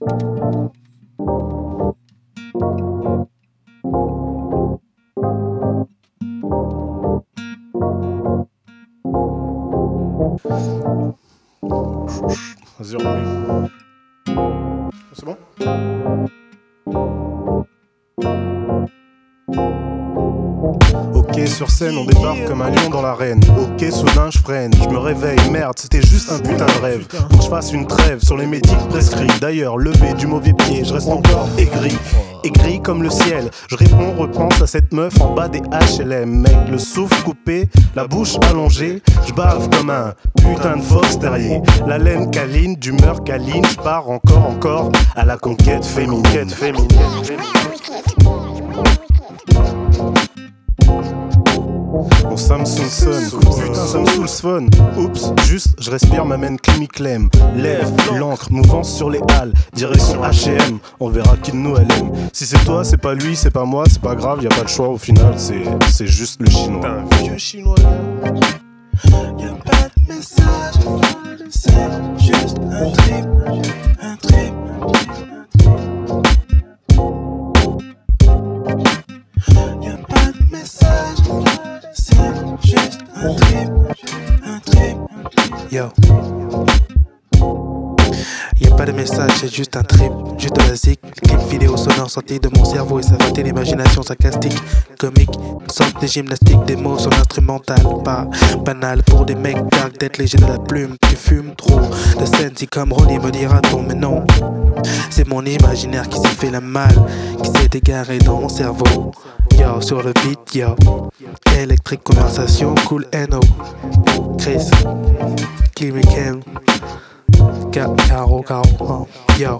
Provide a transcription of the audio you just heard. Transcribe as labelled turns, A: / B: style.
A: Vas-y, remets. C'est bon? Ok, sur scène, on débarque comme un lion dans l'arène. Ok, soudain, je freine, je me réveille. Merde, c'était juste un putain de rêve. Faut que je fasse une trêve sur les médics prescrits. D'ailleurs, levé du mauvais pied, je reste encore aigri. Aigri comme le ciel. Je réponds, repense à cette meuf en bas des HLM. Mec, le souffle coupé, la bouche allongée. Je bave comme un putain de fox terrier. La laine câline, d'humeur câline. Je pars encore à la conquête féminine. Mon Samsung sonne, putain ça me saoule ce phone. Oups, juste je respire, m'amène Clem. Lève l'encre, mouvance sur les halles. Direction H&M, on verra qui de nous elle aime. Si c'est toi, c'est pas lui, c'est pas moi, c'est pas grave, y a pas de choix au final, c'est juste le chinois. T'as un vieux chinois là.
B: Y'a pas de message, c'est juste un trip. Y'a pas de message, c'est juste un trip. Yo. Y'a pas de message, c'est juste un trip, juste de la zik. Clip vidéo sonore sorti de mon cerveau et ça va l'imagination sarcastique, comique, sorte des gymnastiques, des mots sur l'instrumental. Pas banal pour des mecs dark d'être léger de la plume. Tu fumes trop de scènes si comme Ronnie me dira-t-on, mais non. C'est mon imaginaire qui s'est fait la malle, qui s'est égaré dans mon cerveau. Yo, sur le beat, yo. Électrique conversation, cool NO. Chris, Kill Me Cam. Caro, yo.